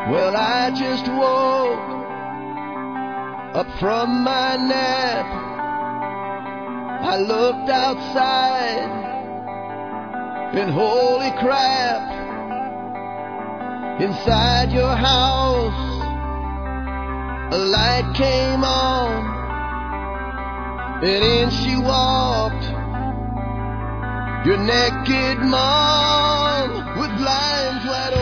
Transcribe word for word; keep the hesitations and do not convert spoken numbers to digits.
Well, I just woke up from my nap. I looked outside and holy crap, inside your house a light came on, and in she walked, your naked mom with blinds wide open.